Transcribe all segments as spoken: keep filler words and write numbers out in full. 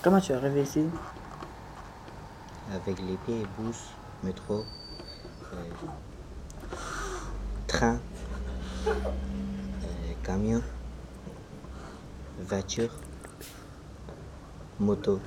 Comment tu es arrivé ici? Avec les pieds, bus, métro, euh, train, euh, camion, voiture, moto.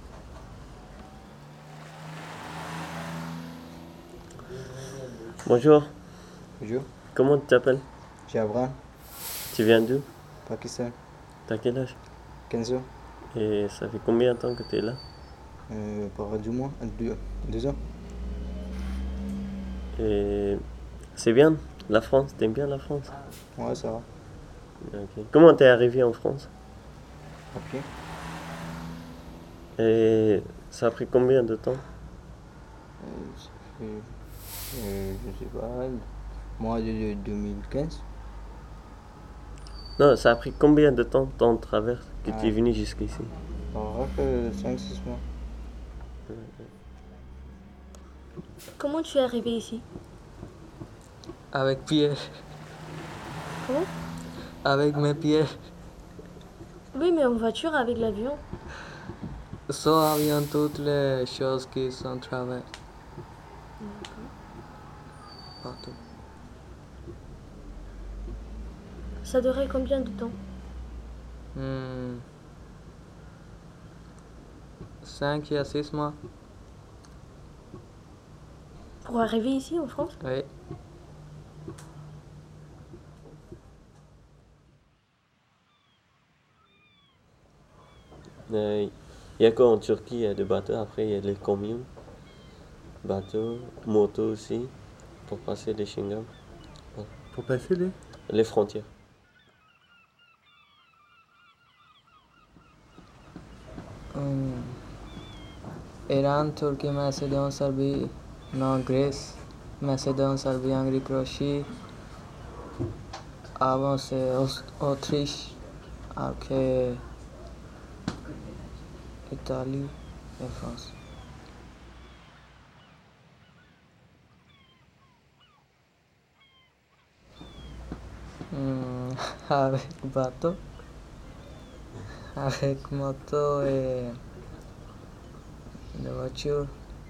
Bonjour, Bonjour, comment tu t'appelles? j'ai Abraham, Tu viens d'où? Pakistan, T'as quel âge? quinze ans, Et ça fait combien de temps que tu es là? euh, par deux mois, euh, deux, deux ans. Et c'est bien, la France, t'aimes bien la France? Ouais, ça va, Ok. Comment t'es arrivé en France? à pied. Et ça a pris combien de temps? Euh, ça fait, euh, je sais pas, mois de deux mille quinze. Non, ça a pris combien de temps ton traverse que tu es Ah, venu jusqu'ici? alors que cinq six mois. Comment tu es arrivé ici? Avec Pierre, Comment? avec mes pieds. Oui, mais en voiture avec l'avion. Sans avion, toutes les choses qui sont traversées partout. Ça durait combien de temps? Hmm. Cinq à six mois. Pour arriver ici en France? Oui. Euh, Il y a quoi en Turquie? Il y a des bateaux, après il y a les camions, bateaux, motos aussi, pour passer les Schengen, Pour passer les... les frontières. Hmm. Iran, Turquie, Macédoine, Serbie, non, Grèce, Macédoine, Serbie, Hongrie, Croatie. Avant c'est Aus- Autriche, après Italie et France. Hmm. Avec bateau, avec moto et de voiture.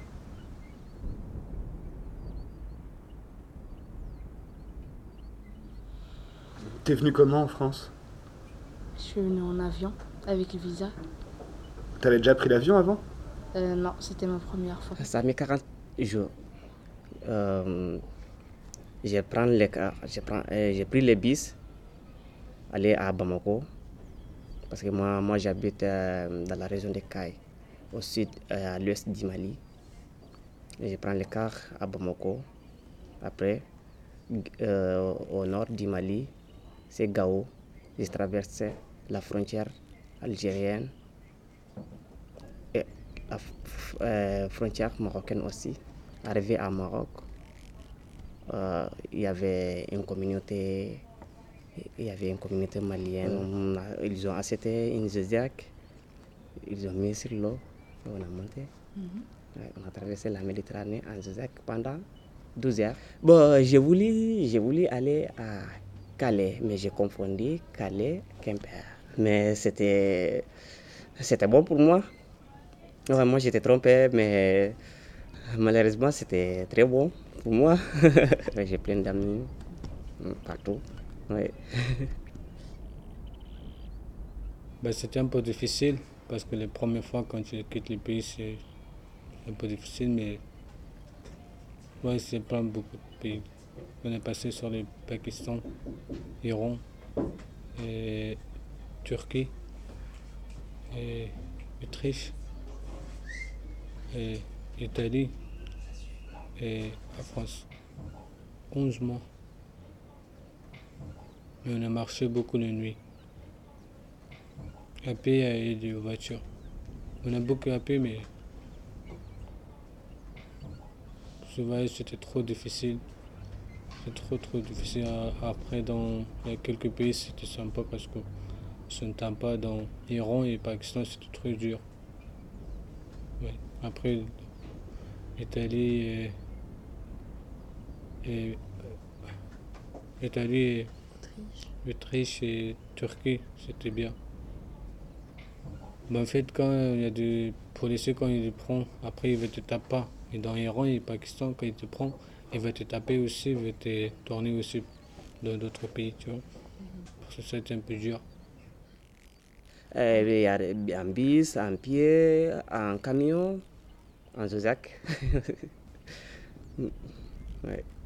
T'es venu comment en France? Je suis venue en avion avec le visa. T'avais déjà pris l'avion avant? Euh, non, c'était ma première fois. Ça met quarante jours. Euh, je prends le car, je prends, euh, j'ai pris le bus, aller à Bamako, parce que moi, moi j'habite euh, dans la région de Caille, au sud, euh, à l'ouest du Mali. Et je prends le car à Bamako. Après, euh, au nord du Mali, c'est Gao. Je traverse la frontière algérienne et la f- euh, frontière marocaine aussi. Arrivé à Maroc, euh, il y avait une communauté, il y avait une communauté malienne. On a- ils ont acheté une zodiac, ils ont mis sur l'eau, et on a monté. Ouais, on a traversé la Méditerranée en zodiac pendant douze heures. Bon, j'ai voulu, j'ai voulu aller à Calais, mais j'ai confondu Calais, Quimper. Mais c'était, c'était bon pour moi. Ouais, moi j'étais trompé, mais malheureusement c'était très bon pour moi. J'ai plein d'amis mm, partout. Ouais. Ben, c'était un peu difficile parce que les premières fois quand tu quittes le pays, c'est un peu difficile, mais ouais, c'est plein beaucoup de pays. On est passé sur le Pakistan, Iran, et Turquie, et Autriche, et Italie, et la France. onze mois. Mais on a marché beaucoup la nuit. À pied et de voiture. On a beaucoup à pied, mais ce voyage c'était trop difficile. C'est trop trop difficile. Après, dans il y a quelques pays, c'était sympa parce que ça ne tient pas. Dans Iran et Pakistan, c'était très dur. Ouais. Après, Italie et, et euh, Italie et Autriche. Autriche et Turquie, c'était bien. Ben, en fait, quand il y a des policiers, quand ils te prennent, après, ils ne te tapent pas. Et dans l'Iran et le Pakistan, quand ils te prennent, ils veulent te taper aussi, ils veulent te tourner aussi dans d'autres pays, tu vois. Parce que ça, c'est un peu dur. Euh, il y a en bus, en pied, en camion, en Zodiac. Ouais.